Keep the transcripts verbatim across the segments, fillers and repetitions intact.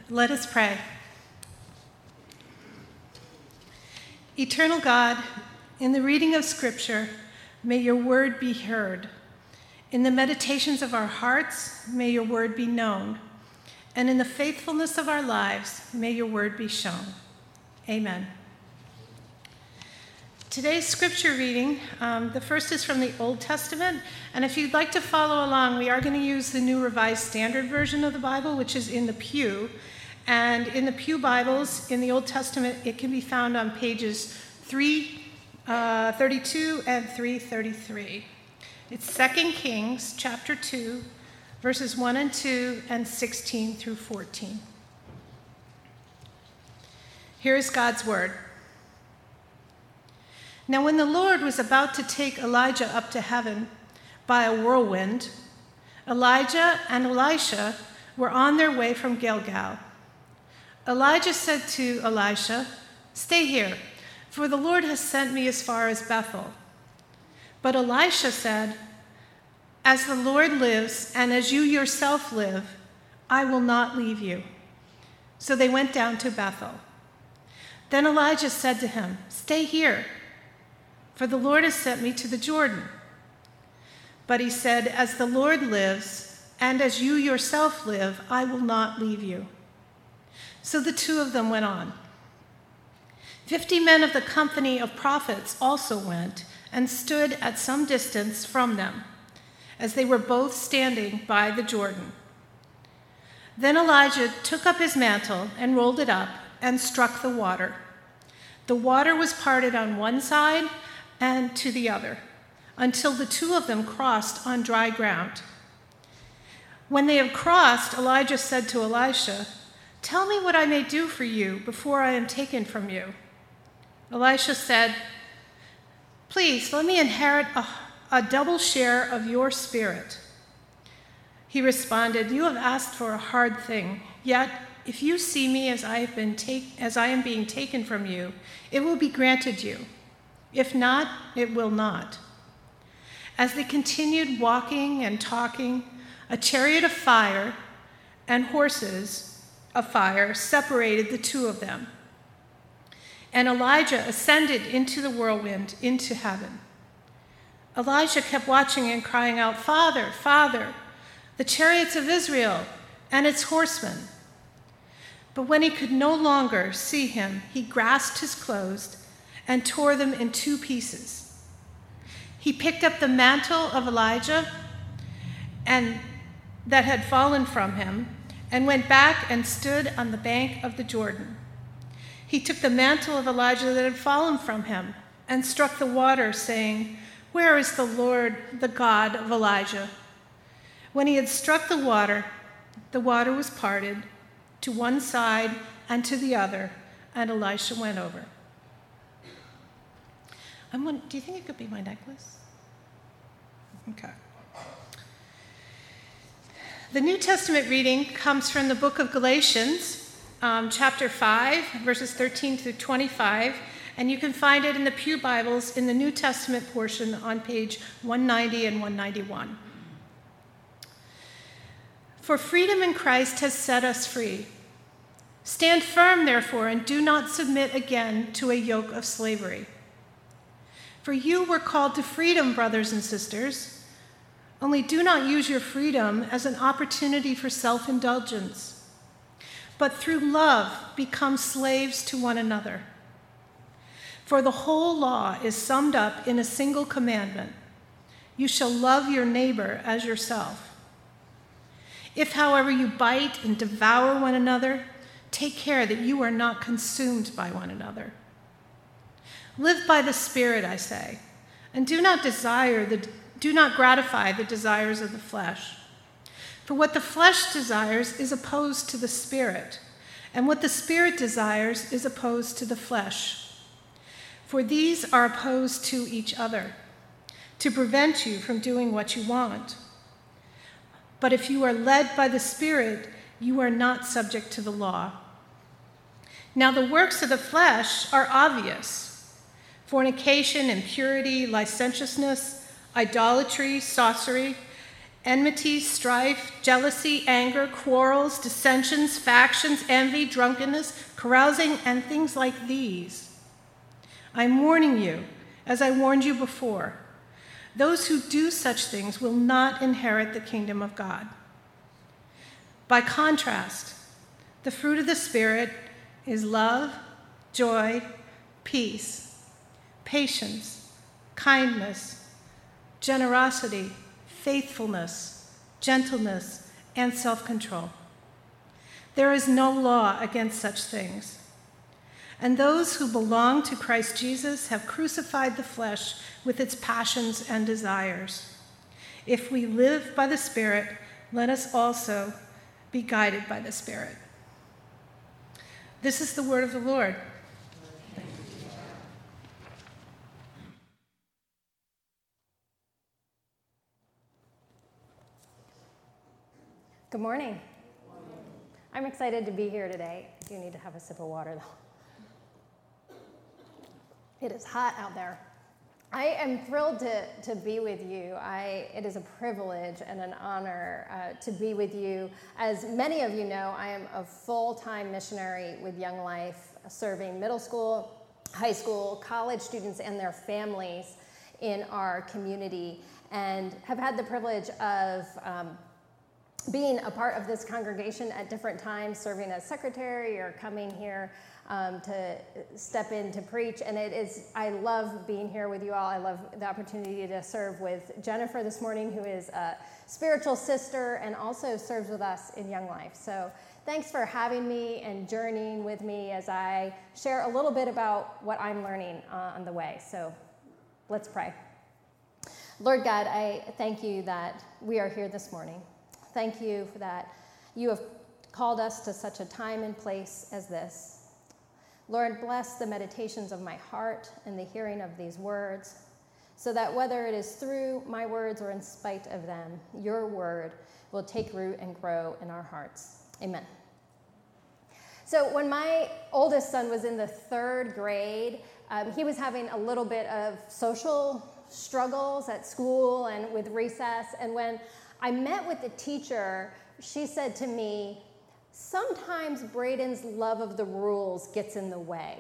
Let us pray. Eternal God, in the reading of Scripture, may your word be heard. In the meditations of our hearts, may your word be known. And in the faithfulness of our lives, may your word be shown. Amen. Today's scripture reading, um, the first is from the Old Testament. And if you'd like to follow along, we are going to use the New Revised Standard Version of the Bible, which is in the pew. And in the Pew Bibles, in the Old Testament, it can be found on pages three thirty-two and three thirty-three. It's Second Kings chapter two, verses one and two and sixteen through fourteen. Here is God's word. Now when the Lord was about to take Elijah up to heaven by a whirlwind, Elijah and Elisha were on their way from Gilgal. Elijah said to Elisha, "Stay here, for the Lord has sent me as far as Bethel." But Elisha said, "As the Lord lives, and as you yourself live, I will not leave you." So they went down to Bethel. Then Elijah said to him, "Stay here, for the Lord has sent me to the Jordan." But he said, "As the Lord lives, and as you yourself live, I will not leave you." So the two of them went on. Fifty men of the company of prophets also went and stood at some distance from them, as they were both standing by the Jordan. Then Elijah took up his mantle and rolled it up and struck the water. The water was parted on one side and to the other, until the two of them crossed on dry ground. When they had crossed, Elijah said to Elisha, "Tell me what I may do for you before I am taken from you." Elisha said, "Please, let me inherit a, a double share of your spirit." He responded, "You have asked for a hard thing, yet if you see me as I have been take, as I am being taken from you, it will be granted you. If not, it will not." As they continued walking and talking, a chariot of fire and horses of fire separated the two of them. And Elijah ascended into the whirlwind into heaven. Elijah kept watching and crying out, "Father, Father, the chariots of Israel and its horsemen." But when he could no longer see him, he grasped his clothes and tore them in two pieces. He picked up the mantle of Elijah and that had fallen from him and went back and stood on the bank of the Jordan. He took the mantle of Elijah that had fallen from him and struck the water, saying, "Where is the Lord, the God of Elijah?" When he had struck the water, the water was parted to one side and to the other, and Elisha went over. I'm wondering, do you think it could be my necklace? Okay. The New Testament reading comes from the book of Galatians, um, chapter five, verses thirteen through twenty-five, and you can find it in the Pew Bibles in the New Testament portion on page one ninety and one ninety-one. "For freedom in Christ has set us free. Stand firm, therefore, and do not submit again to a yoke of slavery. For you were called to freedom, brothers and sisters. Only do not use your freedom as an opportunity for self-indulgence, but through love become slaves to one another. For the whole law is summed up in a single commandment: you shall love your neighbor as yourself. If, however, you bite and devour one another, take care that you are not consumed by one another. Live by the Spirit, I say, and do not desire the do not gratify the desires of the flesh. For what the flesh desires is opposed to the Spirit, and what the Spirit desires is opposed to the flesh. For these are opposed to each other, to prevent you from doing what you want. But if you are led by the Spirit, you are not subject to the law. Now the works of the flesh are obvious: fornication, impurity, licentiousness, idolatry, sorcery, enmity, strife, jealousy, anger, quarrels, dissensions, factions, envy, drunkenness, carousing, and things like these. I'm warning you, as I warned you before. Those who do such things will not inherit the kingdom of God. By contrast, the fruit of the Spirit is love, joy, peace, patience, kindness, generosity, faithfulness, gentleness, and self-control. There is no law against such things. And those who belong to Christ Jesus have crucified the flesh with its passions and desires. If we live by the Spirit, let us also be guided by the Spirit. This is the word of the Lord. Good morning. I'm excited to be here today. I do need to have a sip of water, though. It is hot out there. I am thrilled to, to be with you. I, it is a privilege and an honor uh, to be with you. As many of you know, I am a full-time missionary with Young Life, serving middle school, high school, college students and their families in our community, and have had the privilege of um, being a part of this congregation at different times, serving as secretary or coming here um, to step in to preach. And it is, I love being here with you all. I love the opportunity to serve with Jennifer this morning, who is a spiritual sister and also serves with us in Young Life. So thanks for having me and journeying with me as I share a little bit about what I'm learning uh, on the way. So let's pray. Lord God, I thank you that we are here this morning. Thank you for that you have called us to such a time and place as this. Lord, bless the meditations of my heart and the hearing of these words, so that whether it is through my words or in spite of them, your word will take root and grow in our hearts. Amen. So when my oldest son was in the third grade, um, he was having a little bit of social struggles at school and with recess, and when I met with the teacher, she said to me, sometimes Braden's love of the rules gets in the way.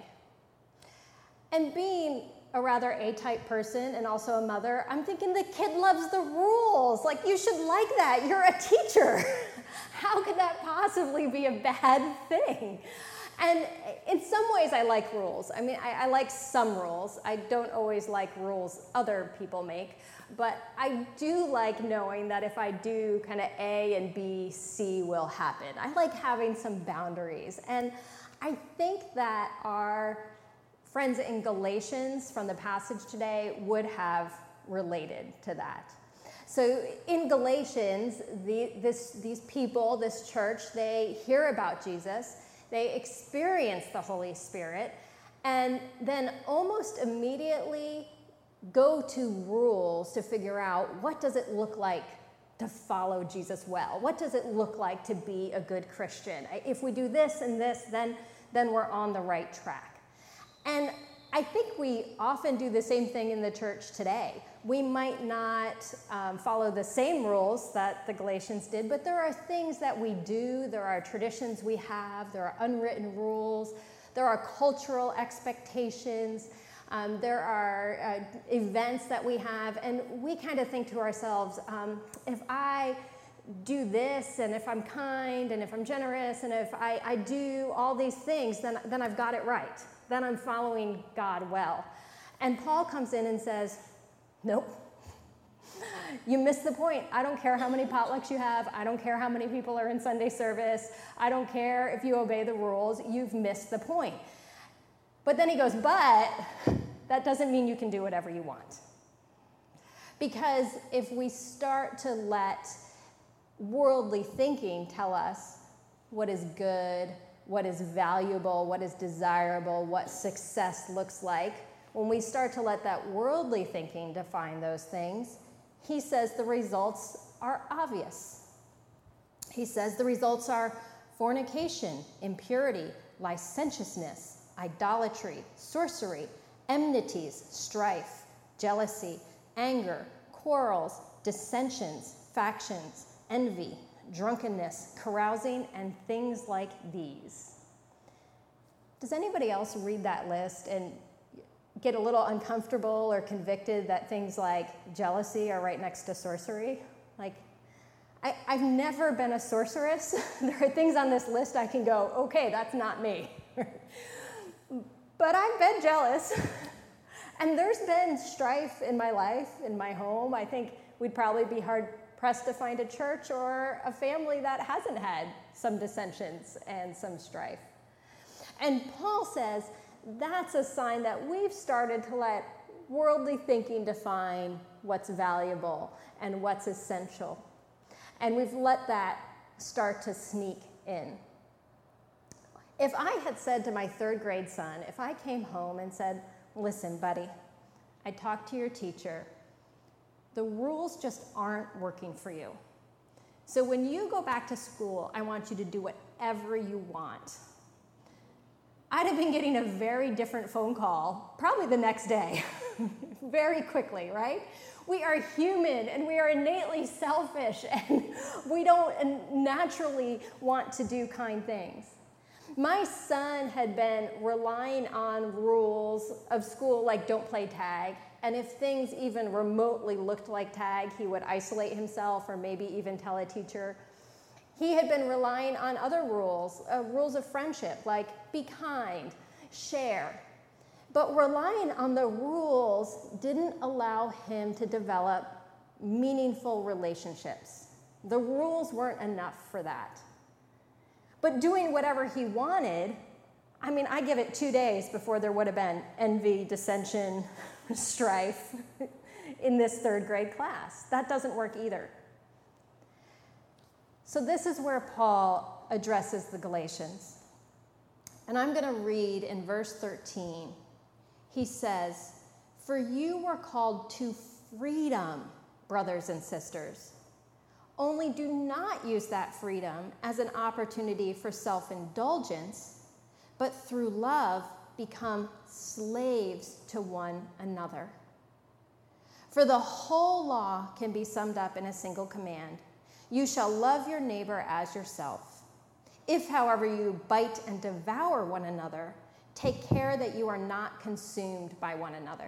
And being a rather A-type person and also a mother, I'm thinking the kid loves the rules. Like, you should like that. You're a teacher. How could that possibly be a bad thing? And in some ways, I like rules. I mean, I, I like some rules. I don't always like rules other people make. But I do like knowing that if I do, kind of A and B, C will happen. I like having some boundaries. And I think that our friends in Galatians from the passage today would have related to that. So in Galatians, the, this, these people, this church, they hear about Jesus. They experience the Holy Spirit. And then almost immediately go to rules to figure out, what does it look like to follow Jesus well? What does it look like to be a good Christian? If we do this and this, then, then we're on the right track. And I think we often do the same thing in the church today. We might not um, follow the same rules that the Galatians did, but there are things that we do, there are traditions we have, there are unwritten rules, there are cultural expectations. Um, there are uh, events that we have, and we kind of think to ourselves, um, if I do this, and if I'm kind, and if I'm generous, and if I, I do all these things, then, then I've got it right. Then I'm following God well. And Paul comes in and says, nope. You missed the point. I don't care how many potlucks you have. I don't care how many people are in Sunday service. I don't care if you obey the rules. You've missed the point. But then he goes, but that doesn't mean you can do whatever you want. Because if we start to let worldly thinking tell us what is good, what is valuable, what is desirable, what success looks like, when we start to let that worldly thinking define those things, he says the results are obvious. He says the results are fornication, impurity, licentiousness, idolatry, sorcery, enmities, strife, jealousy, anger, quarrels, dissensions, factions, envy, drunkenness, carousing, and things like these. Does anybody else read that list and get a little uncomfortable or convicted that things like jealousy are right next to sorcery? Like, I, I've never been a sorceress. There are things on this list I can go, okay, that's not me. But I've been jealous. And there's been strife in my life, in my home. I think we'd probably be hard pressed to find a church or a family that hasn't had some dissensions and some strife. And Paul says that's a sign that we've started to let worldly thinking define what's valuable and what's essential. And we've let that start to sneak in. If I had said to my third grade son, if I came home and said, listen, buddy, I talked to your teacher, the rules just aren't working for you. So when you go back to school, I want you to do whatever you want. I'd have been getting a very different phone call, probably the next day, very quickly, right? We are human and we are innately selfish and we don't naturally want to do kind things. My son had been relying on rules of school like don't play tag, and if things even remotely looked like tag, he would isolate himself or maybe even tell a teacher. He had been relying on other rules, uh, rules of friendship, like be kind, share. But relying on the rules didn't allow him to develop meaningful relationships. The rules weren't enough for that. But doing whatever he wanted, I mean, I give it two days before there would have been envy, dissension, strife in this third grade class. That doesn't work either. So this is where Paul addresses the Galatians. And I'm going to read in verse thirteen. He says, "For you were called to freedom, brothers and sisters. Only do not use that freedom as an opportunity for self-indulgence, but through love become slaves to one another. For the whole law can be summed up in a single command. You shall love your neighbor as yourself. If, however, you bite and devour one another, take care that you are not consumed by one another."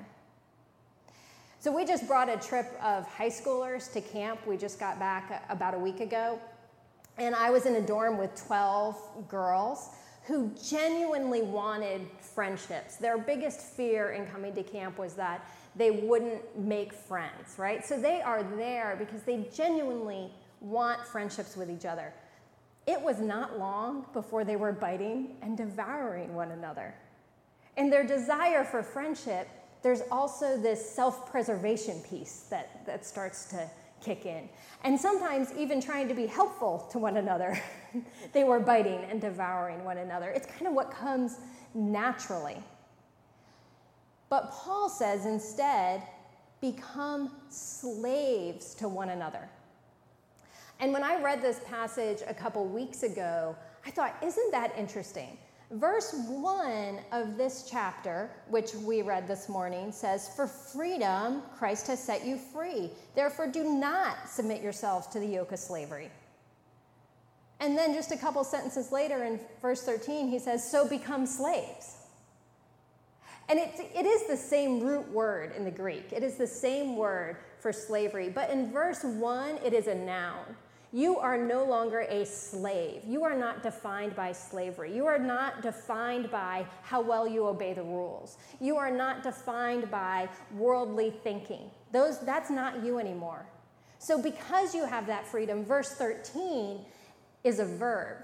So we just brought a trip of high schoolers to camp. We just got back about a week ago. And I was in a dorm with twelve girls who genuinely wanted friendships. Their biggest fear in coming to camp was that they wouldn't make friends, right? So they are there because they genuinely want friendships with each other. It was not long before they were biting and devouring one another. In their desire for friendship, there's also this self-preservation piece that, that starts to kick in. And sometimes even trying to be helpful to one another, they were biting and devouring one another. It's kind of what comes naturally. But Paul says instead, become slaves to one another. And when I read this passage a couple weeks ago, I thought, isn't that interesting? Verse one of this chapter, which we read this morning, says, "For freedom, Christ has set you free. Therefore, do not submit yourselves to the yoke of slavery." And then just a couple sentences later in verse thirteen, he says, "So become slaves." And it, it is the same root word in the Greek. It is the same word for slavery. But in verse one, it is a noun. You are no longer a slave. You are not defined by slavery. You are not defined by how well you obey the rules. You are not defined by worldly thinking. Those, that's not you anymore. So because you have that freedom, verse thirteen is a verb.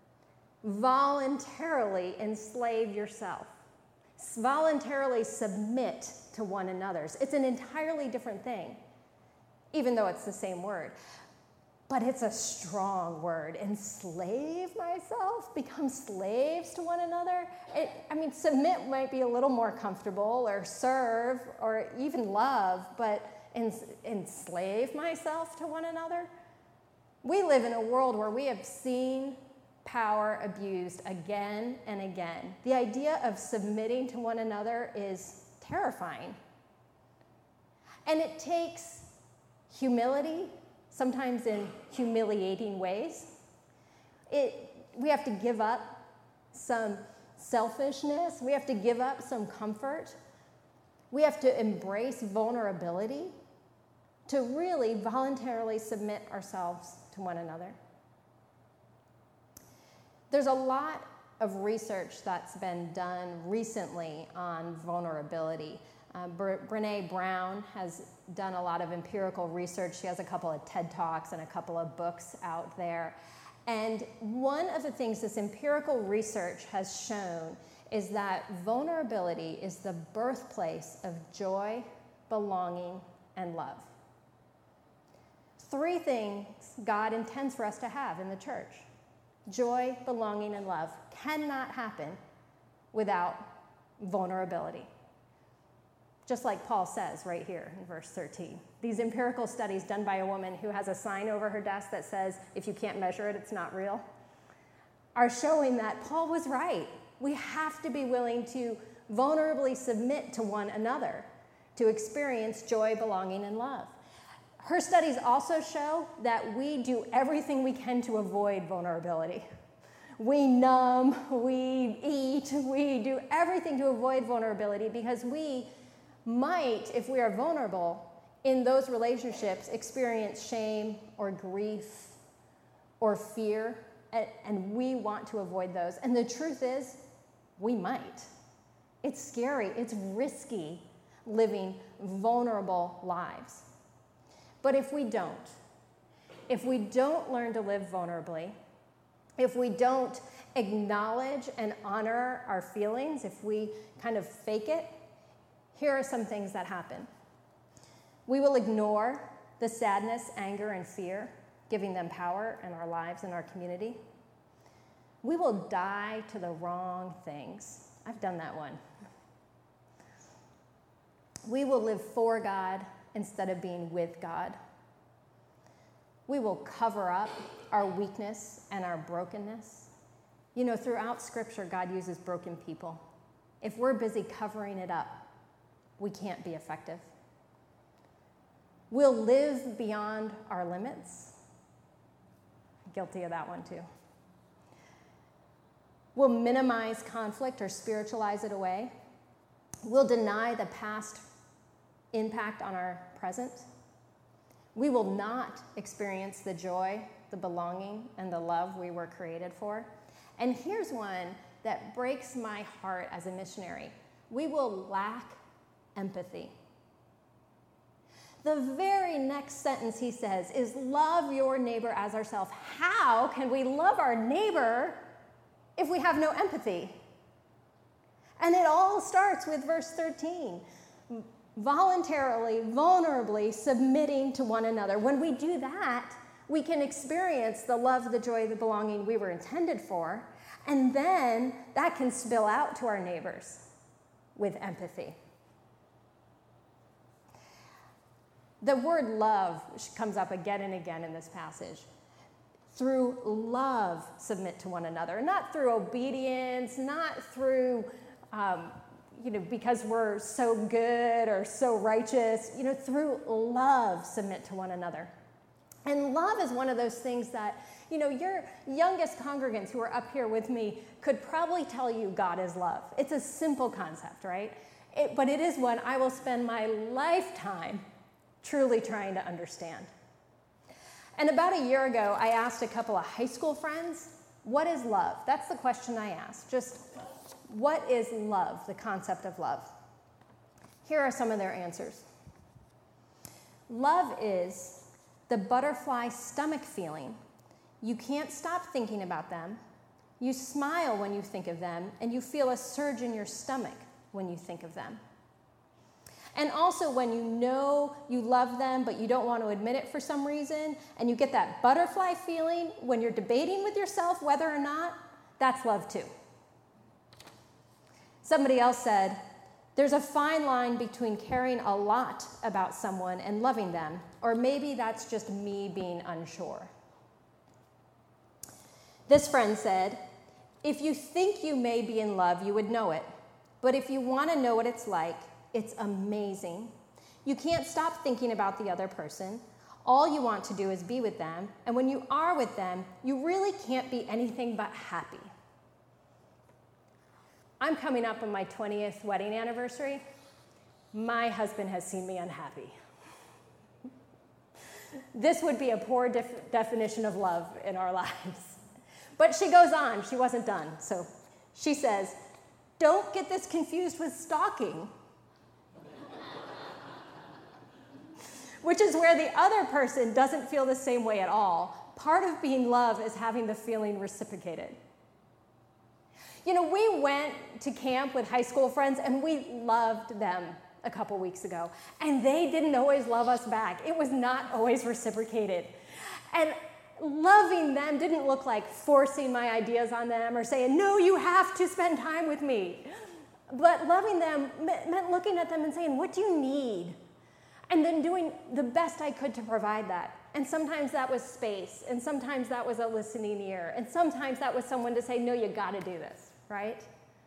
Voluntarily enslave yourself. Voluntarily submit to one another. It's an entirely different thing, even though it's the same word. But it's a strong word. Enslave myself, become slaves to one another. It, I mean, submit might be a little more comfortable, or serve, or even love, but ens- enslave myself to one another? We live in a world where we have seen power abused again and again. The idea of submitting to one another is terrifying. And it takes humility, sometimes in humiliating ways. It, we have to give up some selfishness. We have to give up some comfort. We have to embrace vulnerability to really voluntarily submit ourselves to one another. There's a lot of research that's been done recently on vulnerability. Uh, Bre- Brené Brown has done a lot of empirical research. She has a couple of TED Talks and a couple of books out there. And one of the things this empirical research has shown is that vulnerability is the birthplace of joy, belonging, and love. Three things God intends for us to have in the church: joy, belonging, and love cannot happen without vulnerability. Just like Paul says right here in verse thirteen. These empirical studies done by a woman who has a sign over her desk that says, if you can't measure it, it's not real, are showing that Paul was right. We have to be willing to vulnerably submit to one another to experience joy, belonging, and love. Her studies also show that we do everything we can to avoid vulnerability. We numb, we eat, we do everything to avoid vulnerability because we might, if we are vulnerable in those relationships, experience shame or grief or fear, and, and we want to avoid those. And the truth is, we might. It's scary, it's risky living vulnerable lives. But if we don't, if we don't learn to live vulnerably, if we don't acknowledge and honor our feelings, if we kind of fake it, here are some things that happen. We will ignore the sadness, anger, and fear, giving them power in our lives and our community. We will die to the wrong things. I've done that one. We will live for God instead of being with God. We will cover up our weakness and our brokenness. You know, throughout Scripture, God uses broken people. If we're busy covering it up, we can't be effective. We'll live beyond our limits. Guilty of that one too. We'll minimize conflict or spiritualize it away. We'll deny the past impact on our present. We will not experience the joy, the belonging, and the love we were created for. And here's one that breaks my heart as a missionary. We will lack empathy. The very next sentence he says is, love your neighbor as ourselves. How can we love our neighbor if we have no empathy? And it all starts with verse thirteen. Voluntarily, vulnerably submitting to one another. When we do that, we can experience the love, the joy, the belonging we were intended for, and then that can spill out to our neighbors with empathy. The word love comes up again and again in this passage. Through love, submit to one another, not through obedience, not through, um, you know, because we're so good or so righteous, you know, through love, submit to one another. And love is one of those things that, you know, your youngest congregants who are up here with me could probably tell you God is love. It's a simple concept, right? It, but it is one I will spend my lifetime truly trying to understand. And about a year ago, I asked a couple of high school friends, what is love? That's the question I asked. Just, what is love, the concept of love? Here are some of their answers. Love is the butterfly stomach feeling. You can't stop thinking about them. You smile when you think of them, and you feel a surge in your stomach when you think of them. And also when you know you love them, but you don't want to admit it for some reason, and you get that butterfly feeling when you're debating with yourself whether or not, that's love too. Somebody else said, there's a fine line between caring a lot about someone and loving them, or maybe that's just me being unsure. This friend said, if you think you may be in love, you would know it. But if you want to know what it's like, it's amazing. You can't stop thinking about the other person. All you want to do is be with them, and when you are with them, you really can't be anything but happy. I'm coming up on my twentieth wedding anniversary. My husband has seen me unhappy. This would be a poor def- definition of love in our lives. But she goes on, she wasn't done. So she says, don't get this confused with stalking, which is where the other person doesn't feel the same way at all. Part of being loved is having the feeling reciprocated. You know, we went to camp with high school friends and we loved them a couple weeks ago, and they didn't always love us back. It was not always reciprocated. And loving them didn't look like forcing my ideas on them or saying, no, you have to spend time with me. But loving them meant looking at them and saying, what do you need? And then doing the best I could to provide that. And sometimes that was space, and sometimes that was a listening ear, and sometimes that was someone to say, no, you gotta do this, right?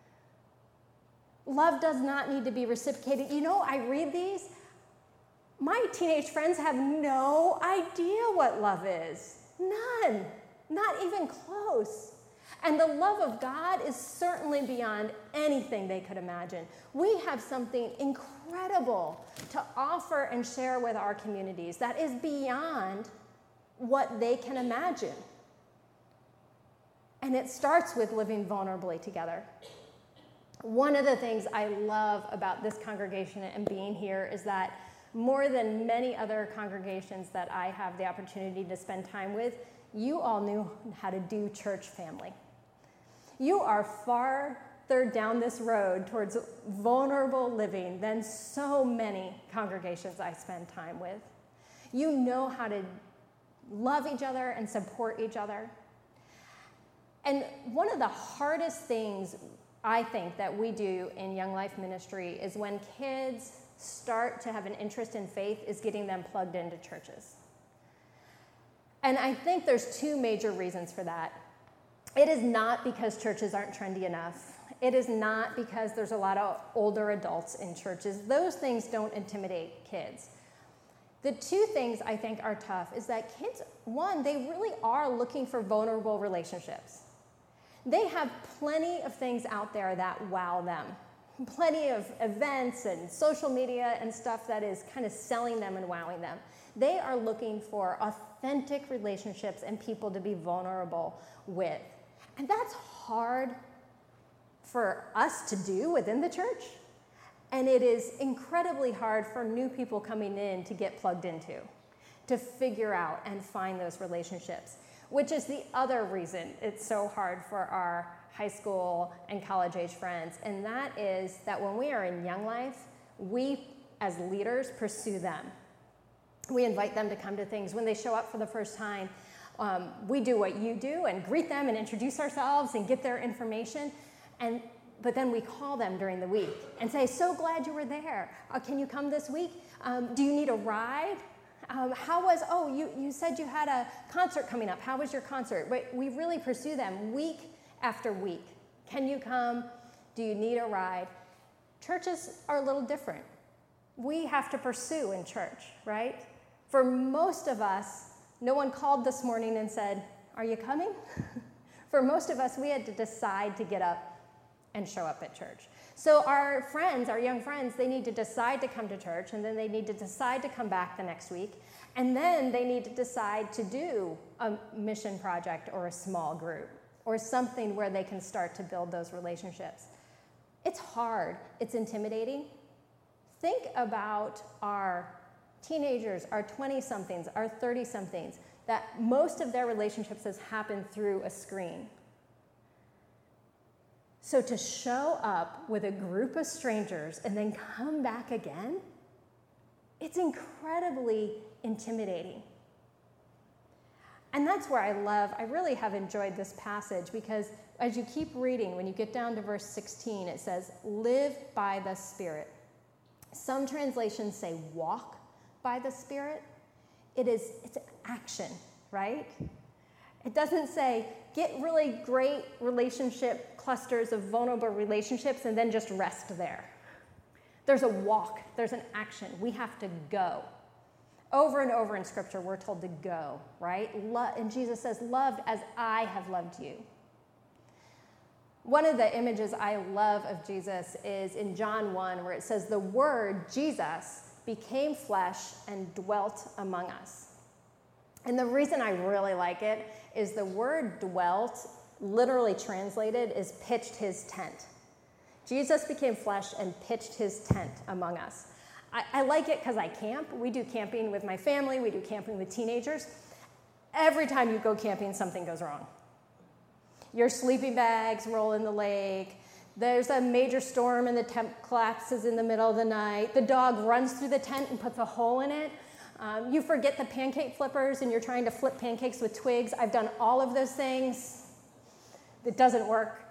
Love does not need to be reciprocated. You know, I read these. My teenage friends have no idea what love is. None. Not even close. And the love of God is certainly beyond anything they could imagine. We have something incredible to offer and share with our communities that is beyond what they can imagine. And it starts with living vulnerably together. One of the things I love about this congregation and being here is that more than many other congregations that I have the opportunity to spend time with, you all knew how to do church family. You are farther down this road towards vulnerable living than so many congregations I spend time with. You know how to love each other and support each other. And one of the hardest things I think that we do in Young Life Ministry is when kids start to have an interest in faith is getting them plugged into churches. And I think there's two major reasons for that. It is not because churches aren't trendy enough. It is not because there's a lot of older adults in churches. Those things don't intimidate kids. The two things I think are tough is that kids, one, they really are looking for vulnerable relationships. They have plenty of things out there that wow them. Plenty of events and social media and stuff that is kind of selling them and wowing them. They are looking for authentic relationships and people to be vulnerable with. And that's hard for us to do within the church. And it is incredibly hard for new people coming in to get plugged into, to figure out and find those relationships, which is the other reason it's so hard for our high school and college age friends. And that is that when we are in Young Life, we as leaders pursue them. We invite them to come to things. When they show up for the first time, um, we do what you do and greet them and introduce ourselves and get their information. And but then we call them during the week and say, so glad you were there. Uh, can you come this week? Um, do you need a ride? Um, how was, oh, you, you said you had a concert coming up. How was your concert? But we really pursue them week after week. Can you come? Do you need a ride? Churches are a little different. We have to pursue in church, right? For most of us, no one called this morning and said, are you coming? For most of us, we had to decide to get up and show up at church. So our friends, our young friends, they need to decide to come to church, and then they need to decide to come back the next week, and then they need to decide to do a mission project or a small group or something where they can start to build those relationships. It's hard. It's intimidating. Think about our teenagers, our twenty-somethings, our thirty-somethings, that most of their relationships has happened through a screen. So to show up with a group of strangers and then come back again, it's incredibly intimidating. And that's where I love, I really have enjoyed this passage, because as you keep reading, when you get down to verse sixteen, it says, live by the Spirit. Some translations say walk by the Spirit. It is, it's action, right? It doesn't say get really great relationship clusters of vulnerable relationships and then just rest there. There's a walk, there's an action. We have to go. Over and over in Scripture, we're told to go, right? Lo- and Jesus says, loved as I have loved you. One of the images I love of Jesus is in John one, where it says, the Word, Jesus, became flesh and dwelt among us. And the reason I really like it is the word dwelt, literally translated, is pitched his tent. Jesus became flesh and pitched his tent among us. I, I like it because I camp. We do camping with my family. We do camping with teenagers. Every time you go camping, something goes wrong. Your sleeping bags roll in the lake. There's a major storm and the tent collapses in the middle of the night. The dog runs through the tent and puts a hole in it. Um, you forget the pancake flippers and you're trying to flip pancakes with twigs. I've done all of those things. It doesn't work.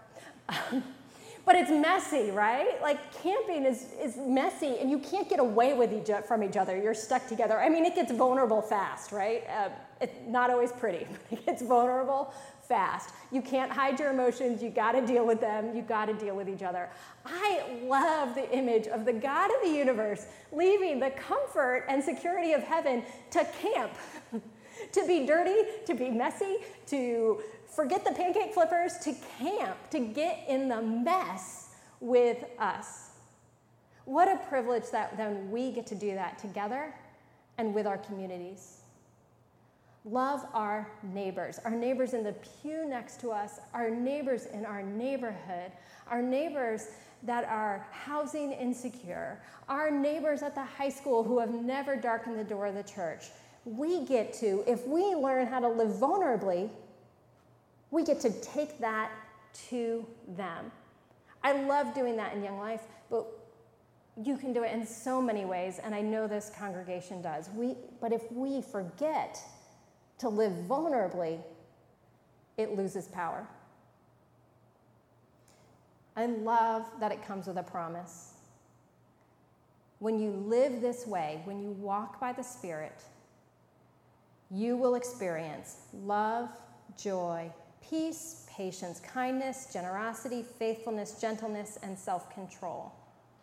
But it's messy, right? Like camping is, is messy and you can't get away with each, from each other. You're stuck together. I mean, it gets vulnerable fast, right? Uh, it's not always pretty, but it gets vulnerable fast. You can't hide your emotions. You got to deal with them. You got to deal with each other. I love the image of the God of the universe leaving the comfort and security of heaven to camp, to be dirty, to be messy, to forget the pancake flippers, to camp, to get in the mess with us. What a privilege that then we get to do that together and with our communities. Love our neighbors, our neighbors in the pew next to us, our neighbors in our neighborhood, our neighbors that are housing insecure, our neighbors at the high school who have never darkened the door of the church. We get to, if we learn how to live vulnerably, we get to take that to them. I love doing that in Young Life, but you can do it in so many ways, and I know this congregation does. We, but if we forget to live vulnerably, it loses power. I love that it comes with a promise. When you live this way, when you walk by the Spirit, you will experience love, joy, peace, patience, kindness, generosity, faithfulness, gentleness, and self-control.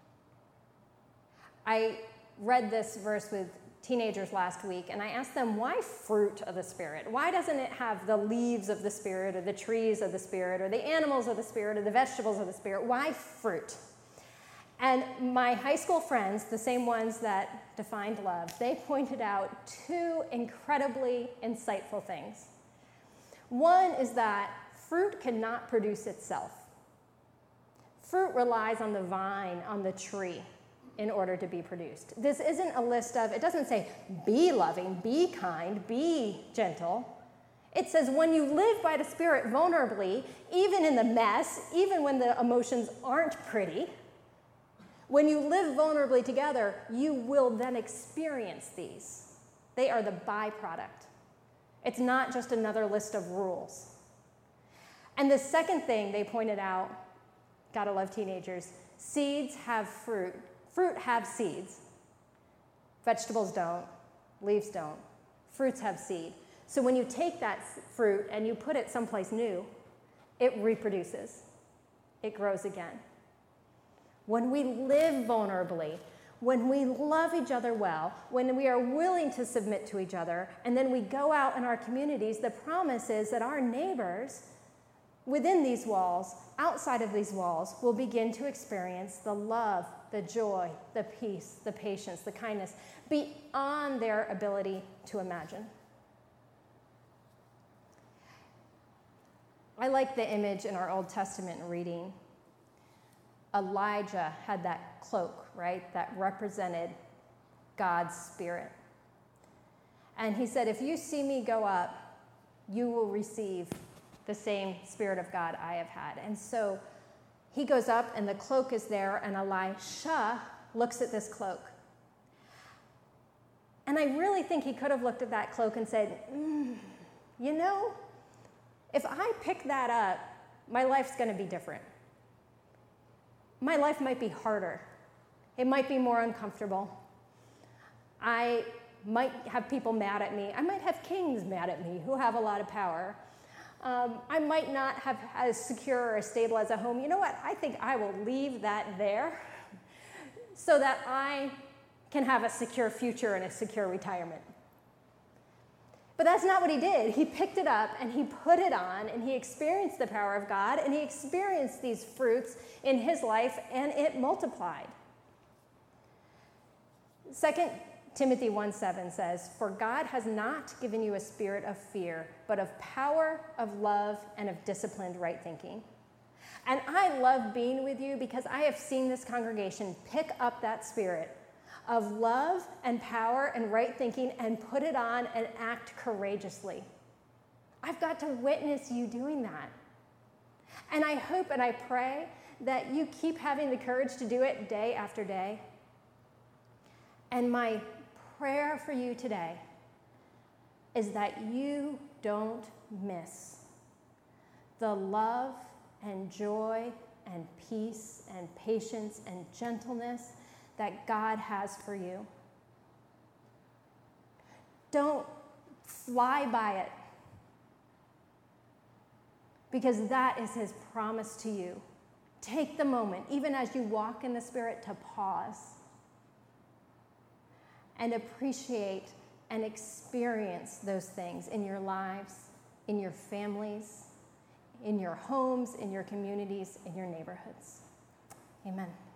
I read this verse with teenagers last week, and I asked them, why fruit of the Spirit? Why doesn't it have the leaves of the Spirit, or the trees of the Spirit, or the animals of the Spirit, or the vegetables of the Spirit? Why fruit? And my high school friends, the same ones that defined love, they pointed out two incredibly insightful things. One is that fruit cannot produce itself. Fruit relies on the vine, on the tree, in order to be produced. This isn't a list of, it doesn't say be loving, be kind, be gentle. It says when you live by the Spirit vulnerably, even in the mess, even when the emotions aren't pretty, when you live vulnerably together, you will then experience these. They are the byproduct. It's not just another list of rules. And the second thing they pointed out, gotta love teenagers, seeds have fruit. Fruit have seeds. Vegetables don't. Leaves don't. Fruits have seed. So when you take that fruit and you put it someplace new, it reproduces. It grows again. When we live vulnerably, when we love each other well, when we are willing to submit to each other, and then we go out in our communities, the promise is that our neighbors within these walls, outside of these walls, will begin to experience the love, the joy, the peace, the patience, the kindness, beyond their ability to imagine. I like the image in our Old Testament reading. Elijah had that cloak, right, that represented God's Spirit. And he said, if you see me go up, you will receive the same Spirit of God I have had. And so he goes up and the cloak is there, and Elisha looks at this cloak. And I really think he could have looked at that cloak and said, mm, you know, if I pick that up, my life's going to be different. My life might be harder. It might be more uncomfortable. I might have people mad at me. I might have kings mad at me who have a lot of power. Um, I might not have as secure or as stable as a home. You know what? I think I will leave that there so that I can have a secure future and a secure retirement. But that's not what he did. He picked it up and he put it on and he experienced the power of God and he experienced these fruits in his life and it multiplied. Second Timothy one seven says, "For God has not given you a spirit of fear, but of power, of love, and of disciplined right thinking." And I love being with you because I have seen this congregation pick up that spirit of love and power and right thinking and put it on and act courageously. I've got to witness you doing that. And I hope and I pray that you keep having the courage to do it day after day. And my prayer for you today is that you don't miss the love and joy and peace and patience and gentleness that God has for you. Don't fly by it, because that is his promise to you. Take the moment, even as you walk in the Spirit, to pause and appreciate and experience those things in your lives, in your families, in your homes, in your communities, in your neighborhoods. Amen.